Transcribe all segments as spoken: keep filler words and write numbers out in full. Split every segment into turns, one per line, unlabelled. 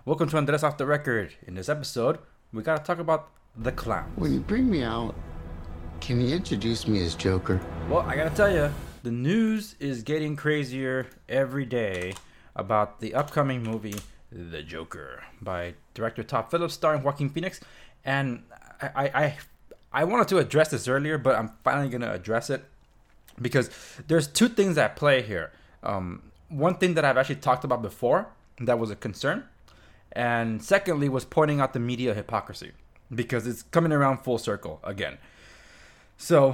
Welcome to Andres Off the Record. In this episode, we gotta talk about the clowns.
When you bring me out, can you introduce me as Joker?
Well, I gotta tell you, the news is getting crazier every day about the upcoming movie, The Joker, by director Todd Phillips, starring Joaquin Phoenix. And I, I, I, I wanted to address this earlier, but I'm finally gonna address it because there's two things at play here. Um, one thing that I've actually talked about before that was a concern, and secondly was pointing out the media hypocrisy because it's coming around full circle again. So,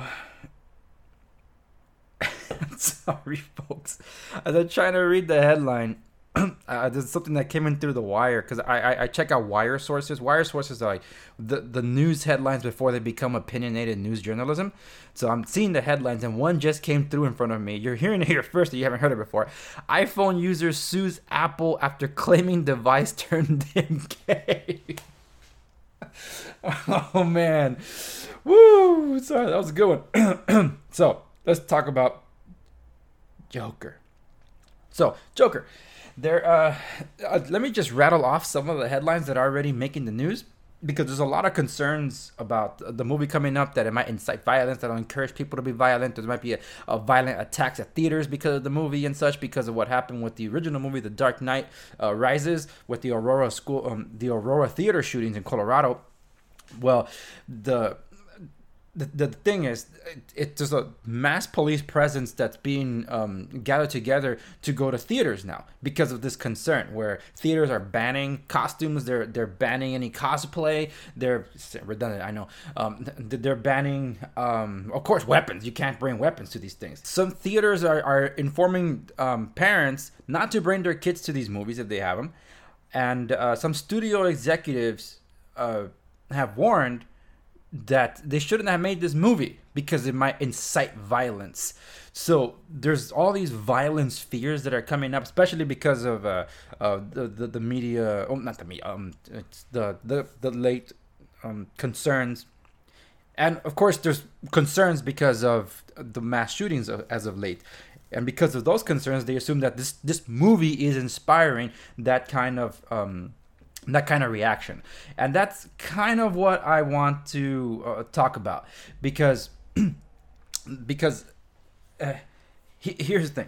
sorry folks, as I'm trying to read the headline, uh, there's something that came in through the wire because I, I I check out wire sources. Wire sources are like the, the news headlines before they become opinionated news journalism. So I'm seeing the headlines and one just came through in front of me. You're hearing it here first, or you haven't heard it before. iPhone user sues Apple after claiming device turned them gay. Oh man, woo! Sorry, that was a good one. So let's talk about Joker. So Joker. There, uh, uh, let me just rattle off some of the headlines that are already making the news because there's a lot of concerns about the movie coming up that it might incite violence, that will encourage people to be violent. There might be a, a violent attacks at theaters because of the movie and such, because of what happened with the original movie, The Dark Knight uh, Rises, with the Aurora school, um, the Aurora theater shootings in Colorado. Well, the The, the thing is, it, it, there's a mass police presence that's being um, gathered together to go to theaters now because of this concern, where theaters are banning costumes, they're they're banning any cosplay, they're redundant, I know, um, they're banning, um, of course, weapons. You can't bring weapons to these things. Some theaters are, are informing um, parents not to bring their kids to these movies if they have them, and uh, some studio executives uh, have warned that they shouldn't have made this movie because it might incite violence. So there's all these violence fears that are coming up, especially because of uh, uh, the, the the media, oh not the media, um, it's the the the late um, concerns, and of course there's concerns because of the mass shootings of, as of late, and because of those concerns, they assume that this this movie is inspiring that kind of um, that kind of reaction. And that's kind of what I want to uh, talk about because because uh, he, here's the thing.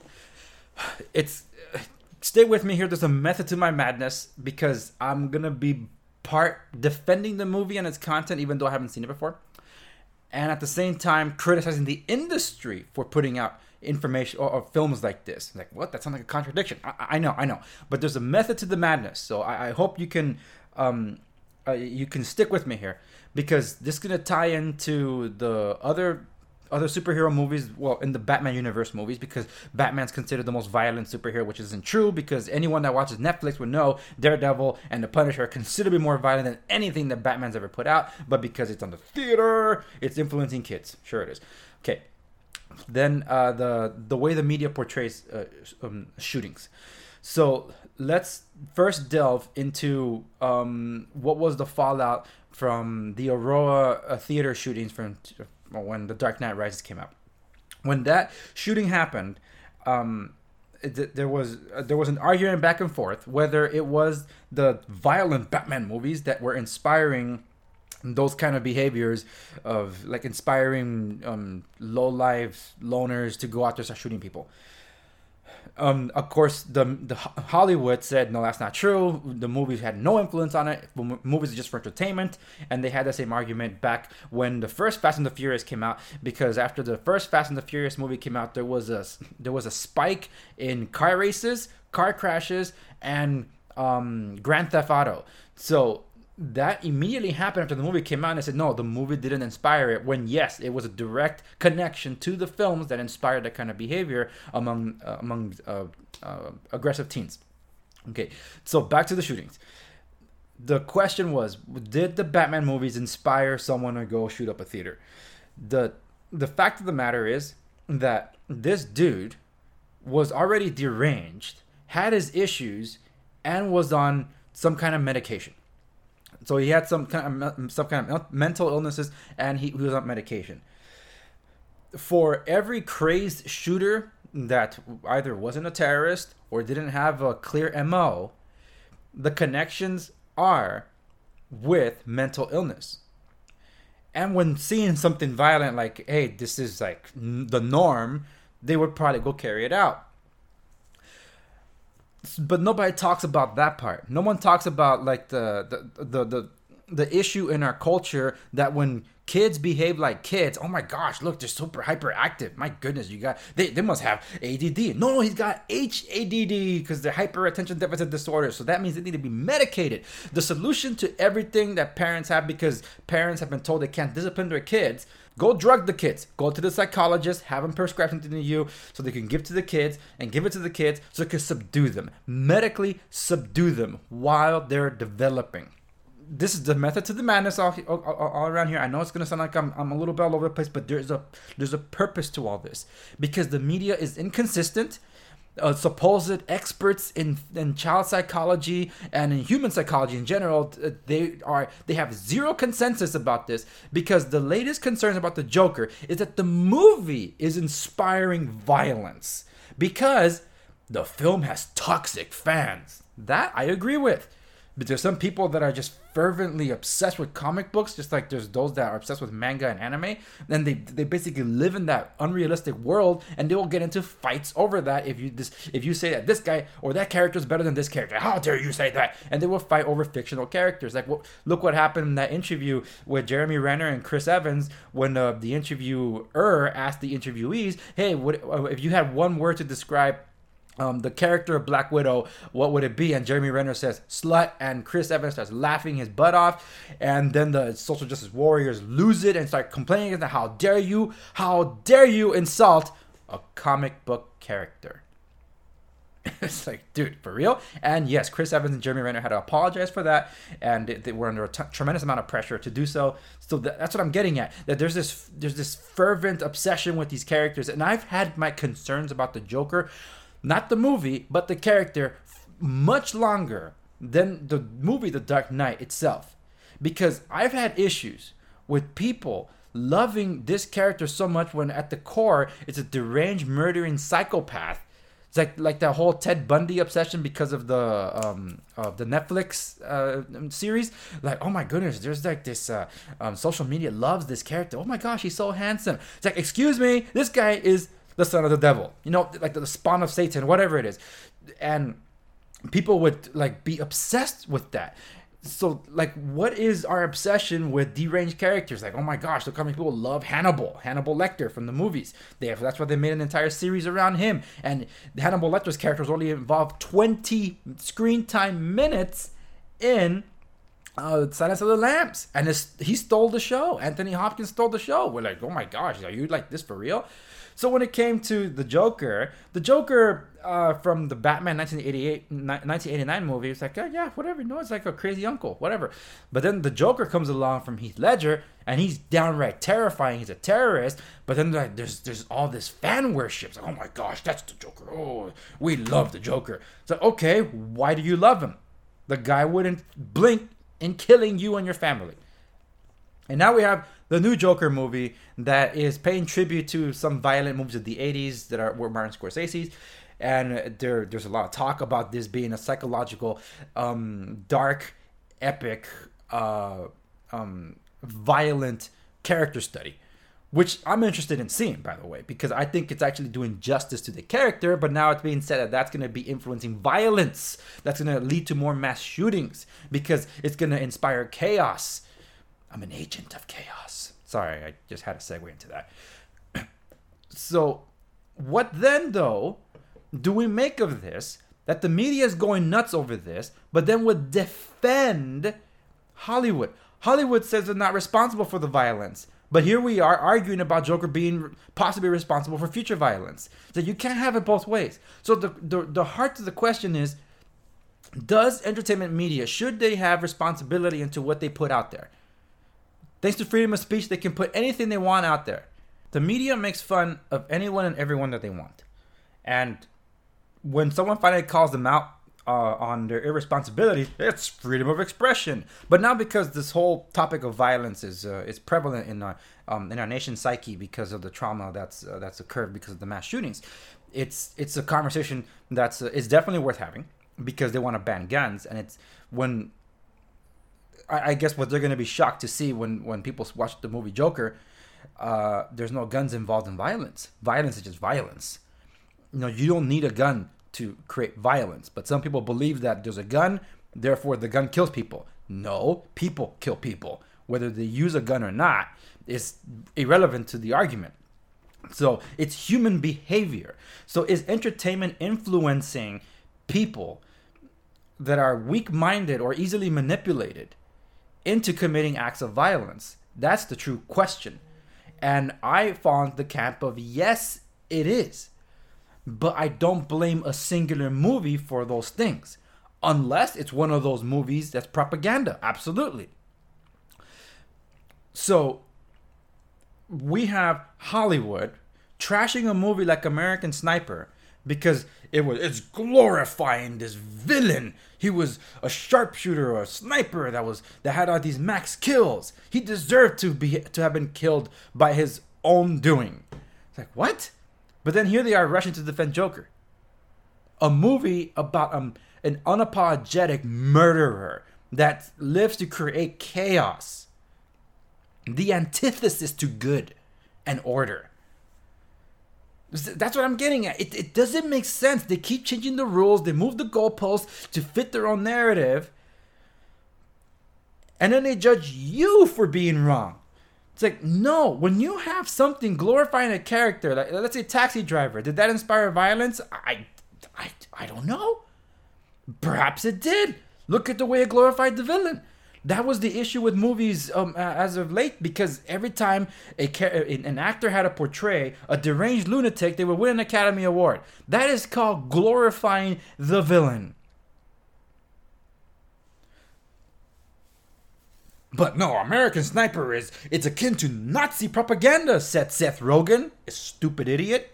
It's uh, stay with me here. There's a method to my madness because I'm gonna be part defending the movie and its content even though I haven't seen it before, and at the same time criticizing the industry for putting out information or, or films like this. Like, what? That sounds like a contradiction. I, I know, I know. But there's a method to the madness. So I, I hope you can um, uh, you can stick with me here because this is gonna tie into the other other superhero movies. Well, in the Batman universe movies, because Batman's considered the most violent superhero, which isn't true because anyone that watches Netflix would know Daredevil and the Punisher are considerably more violent than anything that Batman's ever put out. But because it's on the theater, it's influencing kids. Sure it is. Okay. Then uh, the the way the media portrays uh, um, shootings. So let's first delve into um, what was the fallout from the Aurora uh, theater shootings from uh, when The Dark Knight Rises came out. When that shooting happened, um, it, there was uh, there was an argument back and forth whether it was the violent Batman movies that were inspiring those kind of behaviors of like inspiring um, low life loners to go out there and start shooting people. Um, of course, the the Hollywood said no, that's not true. The movies had no influence on it. Movies are just for entertainment, and they had the same argument back when the first Fast and the Furious came out. Because after the first Fast and the Furious movie came out, there was a there was a spike in car races, car crashes, and um, Grand Theft Auto. So that immediately happened after the movie came out, and I said, no, the movie didn't inspire it, when yes, it was a direct connection to the films that inspired that kind of behavior among uh, among uh, uh, aggressive teens. Okay, so back to the shootings. The question was, did the Batman movies inspire someone to go shoot up a theater? The the fact of the matter is that this dude was already deranged, had his issues, and was on some kind of medication. So he had some kind of some kind of mental illnesses, and he, he was on medication. For every crazed shooter that either wasn't a terrorist or didn't have a clear M O, the connections are with mental illness. And when seeing something violent like, hey, this is like the norm, they would probably go carry it out. But nobody talks about that part. No one talks about like the the the the, the issue in our culture that when kids behave like kids, oh my gosh, look, they're super hyperactive. My goodness, you got they, they must have A D D. No, no, he's got H A D D because they're hyper attention deficit disorder. So that means they need to be medicated. The solution to everything that parents have, because parents have been told they can't discipline their kids, go drug the kids. Go to the psychologist, have them prescribe something to you so they can give to the kids and give it to the kids so it can subdue them. Medically subdue them while they're developing. This is the method to the madness all, all, all around here. I know it's going to sound like I'm, I'm a little bit all over the place, but there's a there's a purpose to all this. Because the media is inconsistent. Uh, supposed experts in, in child psychology and in human psychology in general, they are they have zero consensus about this, because the latest concerns about the Joker is that the movie is inspiring violence because the film has toxic fans. That I agree with. But there's some people that are just fervently obsessed with comic books, just like there's those that are obsessed with manga and anime. And they they basically live in that unrealistic world, and they will get into fights over that. If you this if you say that this guy or that character is better than this character, how dare you say that? And they will fight over fictional characters. Like, what, look what happened in that interview with Jeremy Renner and Chris Evans when uh, the interviewer asked the interviewees, "Hey, what if you had one word to describe Um, the character of Black Widow, what would it be?" And Jeremy Renner says, "Slut," and Chris Evans starts laughing his butt off, and then the social justice warriors lose it and start complaining that how dare you, how dare you insult a comic book character. It's like, dude, for real? And yes, Chris Evans and Jeremy Renner had to apologize for that, and they, they were under a t- tremendous amount of pressure to do so. So th- that's what I'm getting at. That there's this there's this fervent obsession with these characters, and I've had my concerns about the Joker. Not the movie, but the character, much longer than the movie The Dark Knight itself. Because I've had issues with people loving this character so much when at the core it's a deranged murdering psychopath. It's like like that whole Ted Bundy obsession because of the um of the Netflix uh, series. Like, oh my goodness, there's like this uh, um, social media loves this character. Oh my gosh, he's so handsome. It's like, excuse me, this guy is the son of the devil, you know, like the spawn of Satan, whatever it is. And people would like be obsessed with that. So like, what is our obsession with deranged characters? Like, oh my gosh, look how many people love Hannibal, Hannibal Lecter from the movies. They have, that's why they made an entire series around him. And Hannibal Lecter's characters only involved twenty screen time minutes in Uh, Silence of the Lambs, and it's, he stole the show. Anthony Hopkins stole the show. We're like, oh my gosh, are you like this for real? So when it came to the Joker, the Joker uh, from the Batman nineteen eighty-eight, nineteen eighty-nine movie, it's like, oh, yeah, whatever. No, it's like a crazy uncle, whatever. But then the Joker comes along from Heath Ledger, and he's downright terrifying. He's a terrorist. But then like, there's there's all this fan worship. It's like, oh my gosh, that's the Joker. Oh, we love the Joker. So okay, why do you love him? The guy wouldn't blink in killing you and your family. And now we have the new Joker movie that is paying tribute to some violent movies of the eighties that are were Martin Scorsese's. And there, there's a lot of talk about this being a psychological, um, dark, epic, uh, um, violent character study. Which I'm interested in seeing, by the way, because I think it's actually doing justice to the character. But now it's being said that that's going to be influencing violence. That's going to lead to more mass shootings because it's going to inspire chaos. I'm an agent of chaos. Sorry, I just had to segue into that. So what then, though, do we make of this? That the media is going nuts over this, but then would defend Hollywood. Hollywood says they're not responsible for the violence. But here we are arguing about Joker being possibly responsible for future violence. So you can't have it both ways. So the, the, the heart of the question is, does entertainment media, should they have responsibility into what they put out there? Thanks to freedom of speech, they can put anything they want out there. The media makes fun of anyone and everyone that they want. And when someone finally calls them out uh, on their irresponsibility, it's freedom of expression. But now because this whole topic of violence is uh, is prevalent in our um, in our nation's psyche because of the trauma that's uh, that's occurred because of the mass shootings, it's it's a conversation that's uh, it's definitely worth having. because they want to ban guns, and it's when I, I guess what they're going to be shocked to see when when people watch the movie Joker, uh, there's no guns involved in violence. Violence is just violence. You know, you don't need a gun to create violence, but some people believe that there's a gun, therefore the gun kills people. No, people kill people. Whether they use a gun or not is irrelevant to the argument. So it's human behavior. So is entertainment influencing people that are weak-minded or easily manipulated into committing acts of violence? That's the true question. And I fall into the camp of yes, it is. But I don't blame a singular movie for those things. Unless it's one of those movies that's propaganda. Absolutely. So we have Hollywood trashing a movie like American Sniper because it was it's glorifying this villain. He was a sharpshooter or a sniper that was that had all these max kills. He deserved to be to have been killed by his own doing. It's like, what? But then here they are rushing to defend Joker. A movie about um, an unapologetic murderer that lives to create chaos. The antithesis to good and order. That's what I'm getting at. It, it doesn't make sense. They keep changing the rules. They move the goalposts to fit their own narrative. And then they judge you for being wrong. It's like, no, when you have something glorifying a character, like let's say Taxi Driver, did that inspire violence? I, I, I don't know. Perhaps it did. Look at the way it glorified the villain. That was the issue with movies um, uh, as of late, because every time a an actor had to portray a deranged lunatic, they would win an Academy Award. That is called glorifying the villain. But no, American Sniper is, it's akin to Nazi propaganda, said Seth Rogen, a stupid idiot.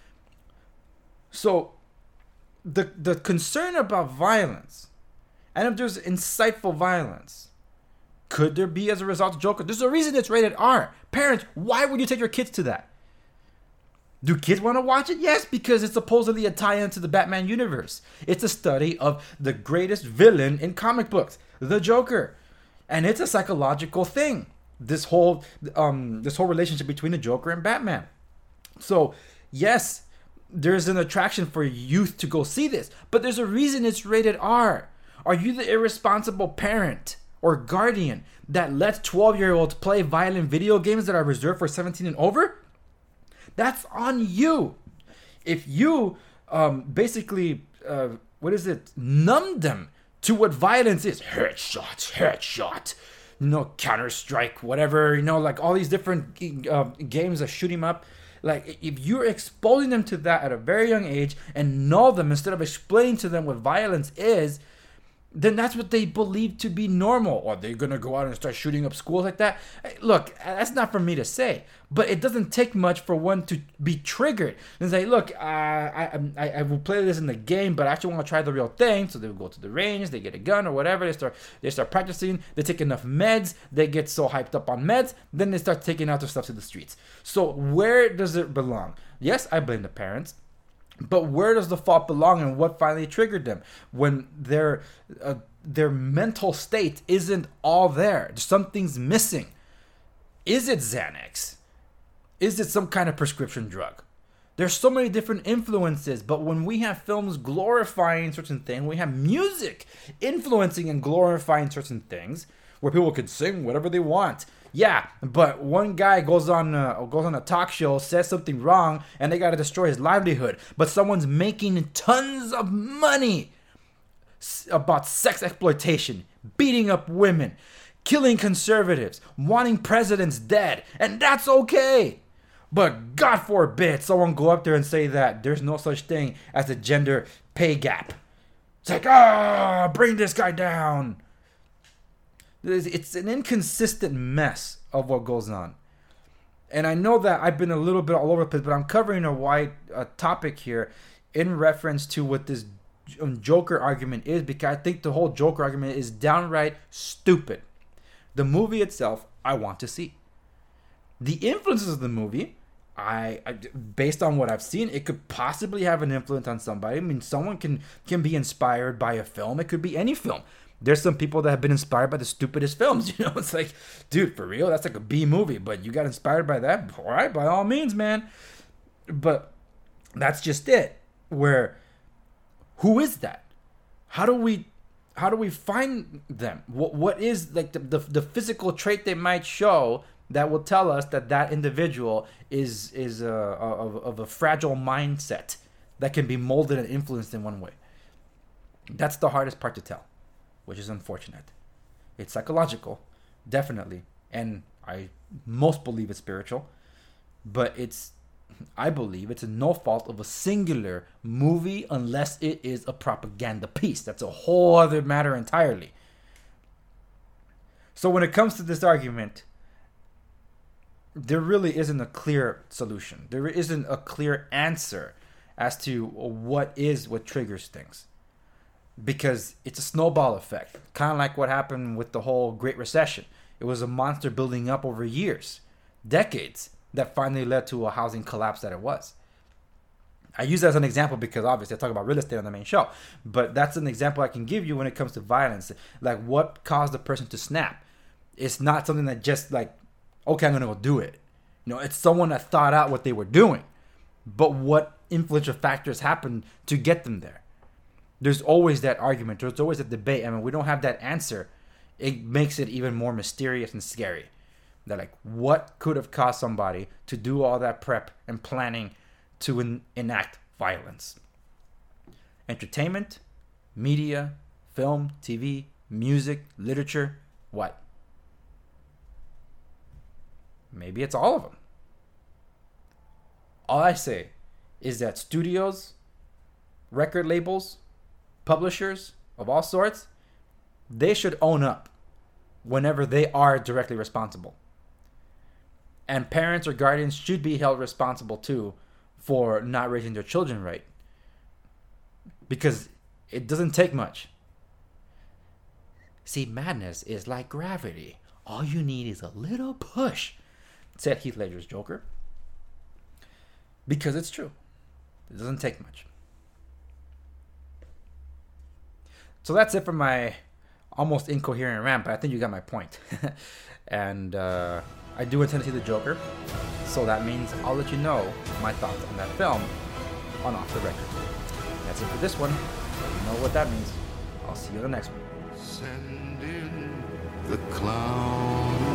So, the the concern about violence, and if there's insightful violence, could there be as a result of Joker? There's a reason it's rated R. Parents, why would you take your kids to that? Do kids want to watch it? Yes, because it's supposedly a tie-in to the Batman universe. It's a study of the greatest villain in comic books, the Joker. And it's a psychological thing. This whole um this whole relationship between the Joker and Batman. So, yes, there's an attraction for youth to go see this, but there's a reason it's rated R. Are you the irresponsible parent or guardian that lets twelve-year-olds play violent video games that are reserved for seventeen and over? That's on you. If you um, basically, uh, what is it, numb them to what violence is, headshot, headshot, you know, Counter-Strike, whatever, you know, like all these different uh, games that shoot him up. Like, if you're exposing them to that at a very young age and know them instead of explaining to them what violence is, then that's what they believe to be normal. Or they're going to go out and start shooting up schools like that. Look, that's not for me to say. But it doesn't take much for one to be triggered and say, look, uh, I, I I will play this in the game, but I actually want to try the real thing. So they will go to the range, they get a gun or whatever. They start they start practicing. They take enough meds. They get so hyped up on meds. Then they start taking out their stuff to the streets. So where does it belong? Yes, I blame the parents. But where does the fault belong, and what finally triggered them? When their uh, their mental state isn't all there. Something's missing. Is it Xanax? Is it some kind of prescription drug? There's so many different influences, but when we have films glorifying certain things, we have music influencing and glorifying certain things, where people can sing whatever they want. Yeah, but one guy goes on a, goes on a talk show, says something wrong, and they got to destroy his livelihood. But someone's making tons of money about sex exploitation, beating up women, killing conservatives, wanting presidents dead, and that's okay. But God forbid someone go up there and say that there's no such thing as a gender pay gap. It's like, ah, bring this guy down. It's an inconsistent mess of what goes on. And I know that I've been a little bit all over the place, but I'm covering a wide uh, topic here in reference to what this Joker argument is, because I think the whole Joker argument is downright stupid. The movie itself, I want to see. The influences of the movie, I, I based on what I've seen, it could possibly have an influence on somebody. I mean, someone can can be inspired by a film. It could be any film. There's some people that have been inspired by the stupidest films. You know, it's like, dude, for real, that's like a B movie, but you got inspired by that. All right, by all means, man. But that's just it. Where, who is that? How do we, how do we find them? What what is like the the, the physical trait they might show that will tell us that that individual is is a, of, of a fragile mindset that can be molded and influenced in one way? That's the hardest part to tell, which is unfortunate. It's psychological, definitely, and I most believe it's spiritual, but it's, I believe it's no fault of a singular movie unless it is a propaganda piece. That's a whole other matter entirely. So when it comes to this argument, there really isn't a clear solution. There isn't a clear answer as to what is what triggers things. Because it's a snowball effect. Kind of like what happened with the whole Great Recession. It was a monster building up over years, decades, that finally led to a housing collapse that it was. I use that as an example because obviously I talk about real estate on the main show. But that's an example I can give you when it comes to violence. Like what caused the person to snap. It's not something that just like, okay, I'm going to go do it. You know, it's someone that thought out what they were doing. But what influential factors happened to get them there? There's always that argument. There's always a debate. I mean, we don't have that answer. It makes it even more mysterious and scary. That like, what could have caused somebody to do all that prep and planning to en- enact violence? Entertainment, media, film, T V, music, literature, what? Maybe it's all of them. All I say is that studios, record labels, publishers of all sorts, they should own up whenever they are directly responsible. And parents or guardians should be held responsible too for not raising their children right. Because it doesn't take much. See, madness is like gravity. All you need is a little push, said Heath Ledger's Joker. Because it's true. It doesn't take much. So that's it for my almost incoherent rant, but I think you got my point. And uh, I do intend to see the Joker, so that means I'll let you know my thoughts on that film on Off the Record. That's it for this one. You know what that means. I'll see you on the next one.
Send in the clown.